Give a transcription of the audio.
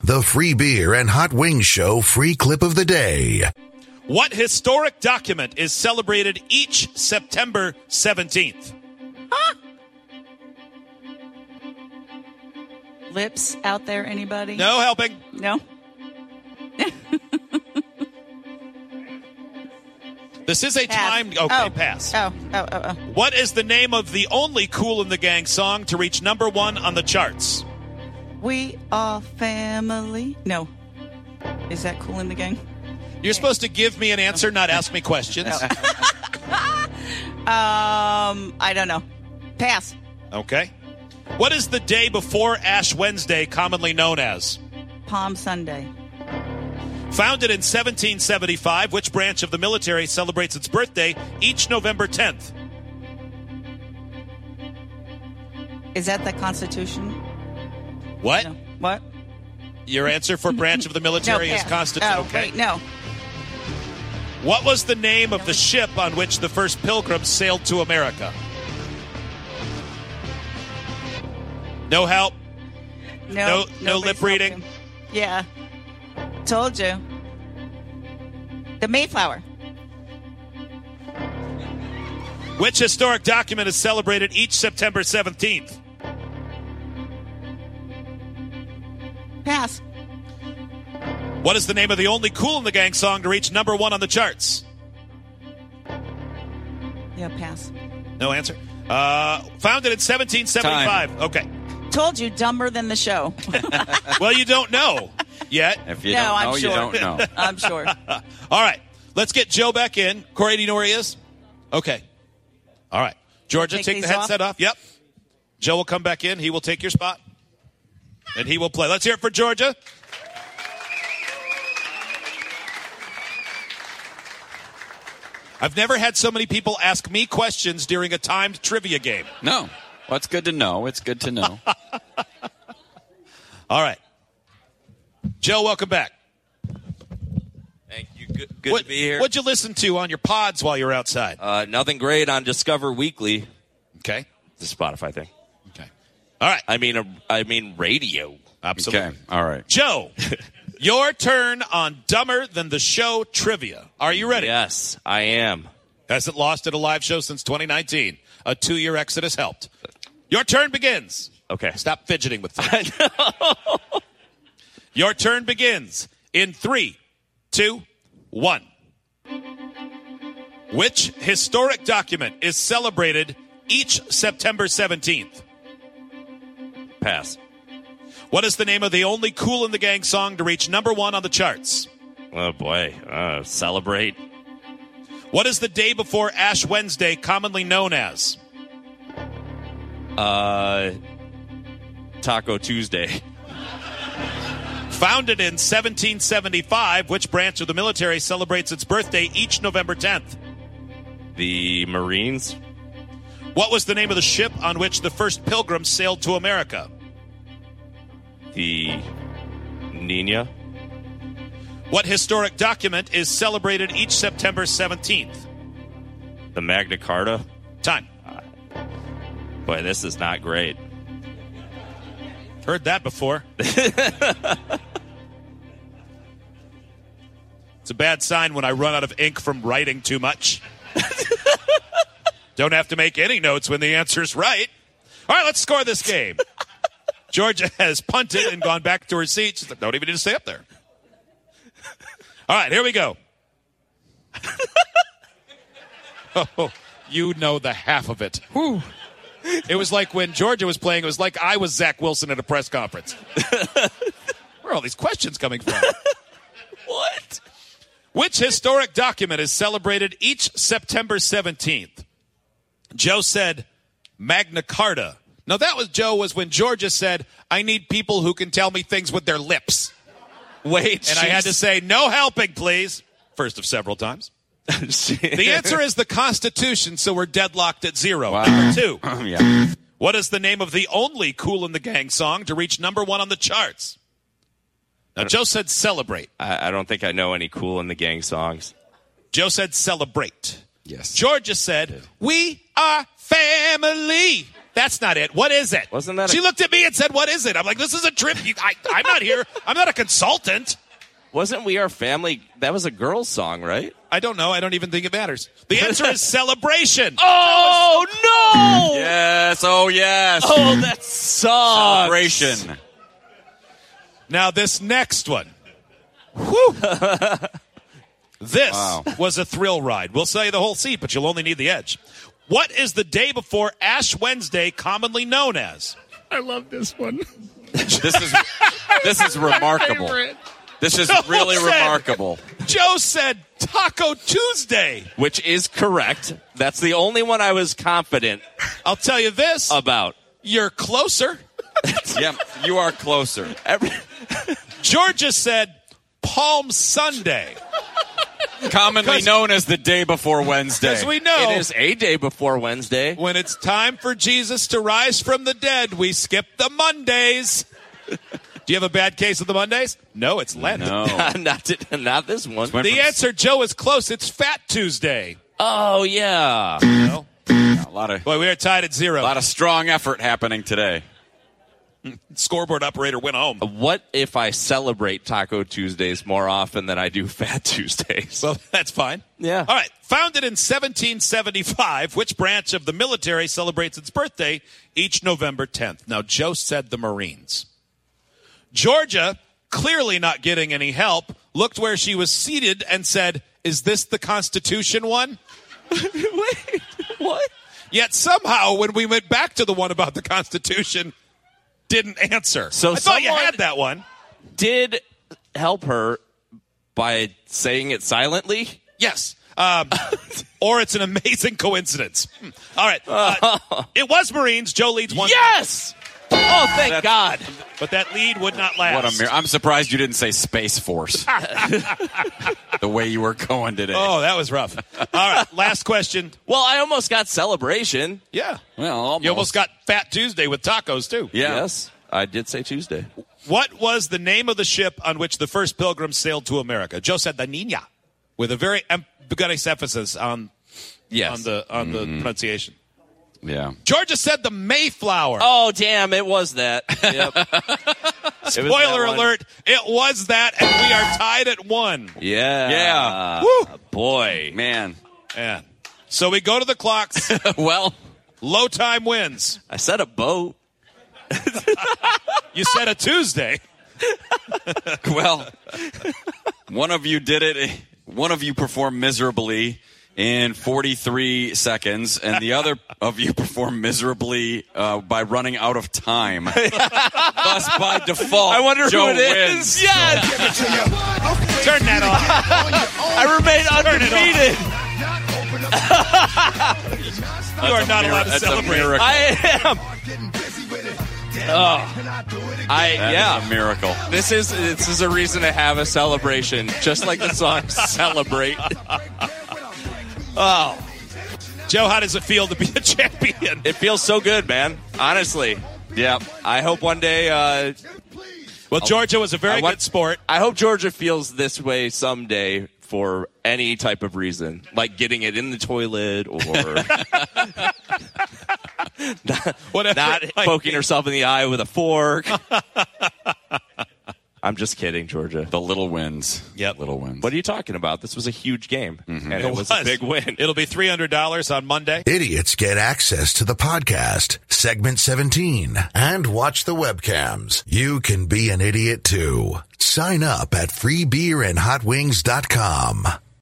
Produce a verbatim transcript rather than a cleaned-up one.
The Free Beer and Hot Wings Show free clip of the day. What historic document is celebrated each September seventeenth? Huh? Lips out there, anybody? No helping. No? This is a Pass. timed... Okay, oh. pass. Oh, oh, oh, oh. What is the name of the only Kool and the Gang song to reach number one on the charts? We are family. No. Is that Kool in the Gang? You're supposed to give me an answer, not ask me questions. um, I don't know. Pass. Okay. What is the day before Ash Wednesday commonly known as? Palm Sunday. Founded in seventeen seventy-five, which branch of the military celebrates its birthday each November tenth? Is that the Constitution? What? No. What? Your answer for branch of the military no, is Constitution. Oh, okay. wait, no. What was the name of the ship on which the first pilgrims sailed to America? No help? No, No, no nobody's lip reading? helping. Yeah. Told you. The Mayflower. Which historic document is celebrated each September seventeenth? Pass. What is the name of the only Kool and the Gang song to reach number one on the charts? Yeah, pass. No answer. Uh, founded in seventeen seventy-five. Time. Okay. Told you, dumber than the show. Well, you don't know yet. If you No, don't I'm know, sure. you don't know. I'm sure. All right. Let's get Joe back in. Corey, do you know where he is? Okay. All right. Georgia, Take take the these headset off. Yep. Joe will come back in. He will take your spot. And he will play. Let's hear it for Georgia. I've never had so many people ask me questions during a timed trivia game. No. Well, it's good to know. It's good to know. All right. Joe, welcome back. Thank you. Good, good what, to be here. What'd you listen to on your pods while you were outside? Uh, nothing great on Discover Weekly. Okay. The Spotify thing. Okay. All right. I mean, uh, I mean radio. Absolutely. Okay. All right. Joe, your turn on Dumber Than the Show trivia. Are you ready? Yes, I am. Hasn't lost at a live show since twenty nineteen. A two-year exit has helped. Your turn begins. Okay. Stop fidgeting with things. Your turn begins in three, two, one. Which historic document is celebrated each September seventeenth? Pass. What is the name of the only Kool and the Gang song to reach number one on the charts? Oh, boy. Uh, celebrate. What is the day before Ash Wednesday commonly known as? Uh, Taco Tuesday. Founded in seventeen seventy-five, which branch of the military celebrates its birthday each November tenth? The Marines. What was the name of the ship on which the first pilgrims sailed to America? The Nina. What historic document is celebrated each September seventeenth? The Magna Carta. Time. Boy, this is not great. Heard that before. It's a bad sign when I run out of ink from writing too much. Don't have to make any notes when the answer's right. All right, let's score this game. Georgia has punted and gone back to her seat. She's like, don't even need to stay up there. All right, here we go. Oh, you know the half of it. Whew. It was like when Georgia was playing, it was like I was Zach Wilson at a press conference. Where are all these questions coming from? What? Which historic document is celebrated each September seventeenth? Joe said Magna Carta. Now that was Joe was when Georgia said, I need people who can tell me things with their lips. Wait. And I had to say, no helping, please. First of several times. The answer is the Constitution, so we're deadlocked at zero. Wow. Number two. Yeah. What is the name of the only Kool and the Gang song to reach number one on the charts? Now, Joe said celebrate. I, I don't think I know any Kool in the Gang songs. Joe said celebrate. Yes. Georgia said, we are family. That's not it. What is it? Wasn't that a- She looked at me and said, what is it? I'm like, this is a trip. You, I, I'm not here. I'm not a consultant. Wasn't We Are Family? That was a girl's song, right? I don't know. I don't even think it matters. The answer is Celebration. Oh, no! Yes. Oh, yes. Oh, that sucks. Celebration. Now, this next one. Whew. This Wow. was a thrill ride. We'll sell you the whole seat, but you'll only need the edge. What is the day before Ash Wednesday commonly known as? I love this one. This is this is remarkable. Favorite. This is Joe really said- remarkable. Joe said Taco Tuesday. Which is correct. That's the only one I was confident I'll tell you this. about. You're closer. Yeah, you are closer. Every- Georgia said Palm Sunday. Commonly 'Cause- known as the day before Wednesday. As we know, It is a day before Wednesday. when it's time for Jesus to rise from the dead, we skip the Mondays. Do you have a bad case of the Mondays? No, it's Lent. No. not, to, not this one. Went The from- answer, Joe, is close. It's Fat Tuesday. Oh, yeah. No? A lot of Boy, we are tied at zero. a lot of strong effort happening today. Scoreboard operator went home. What if I celebrate Taco Tuesdays more often than I do Fat Tuesdays? Well, that's fine. Yeah. All right. Founded in seventeen seventy-five, which branch of the military celebrates its birthday each November tenth? Now, Joe said the Marines. Georgia, clearly not getting any help, looked where she was seated and said, is this the Constitution one? Wait, what? Yet somehow, when we went back to the one about the Constitution, didn't answer. So I thought you someone- had that one. Did help her by saying it silently? Yes. Um, or it's an amazing coincidence. Hmm. All right. Uh, it was Marines. Joe leads one. Yes! Oh, thank That's- God. But that lead would not last. What a mir- I'm surprised you didn't say Space Force. The way you were going today. Oh, that was rough. All right. Last question. Well, I almost got celebration. Yeah. Well, almost. You almost got Fat Tuesday with tacos, too. Yeah. Yes, I did say Tuesday. What was the name of the ship on which the first pilgrims sailed to America? Joe said the Nina, with a very emphatic emphasis on, Yes. on the on the pronunciation. Yeah. Georgia said the Mayflower. Oh, damn, it was that. Yep. Spoiler that one. alert, it was that, and we are tied at one. Yeah. Yeah. Woo. Boy. Man. Yeah. So we go to the clocks. Well, Low time wins. I said a boat. You said a Tuesday. well, one of you did it. One of you performed miserably in forty-three seconds, and the other of you performed miserably uh, by running out of time. Thus, by default, I wonder Joe who it wins. is. Yes. Turn that off. I remain undefeated. You are not Mir- allowed to that's a celebrate. miracle. I am. Oh. I That yeah. is a miracle. This is this is a reason to have a celebration, just like the song "Celebrate." Oh, Joe, how does it feel to be a champion? it feels so good, man. Honestly, Yeah. I hope one day. Uh, Well, Georgia was a very I want- good sport. I hope Georgia feels this way someday for any type of reason, like getting it in the toilet or not, Whatever not it might poking be. herself in the eye with a fork. I'm just kidding, Georgia. The little wins. Yep. Little wins. What are you talking about? This was a huge game, and it, It was, a big win. It'll be three hundred dollars on Monday. Idiots get access to the podcast, segment seventeen, and watch the webcams. You can be an idiot too. Sign up at free beer and hot wings dot com.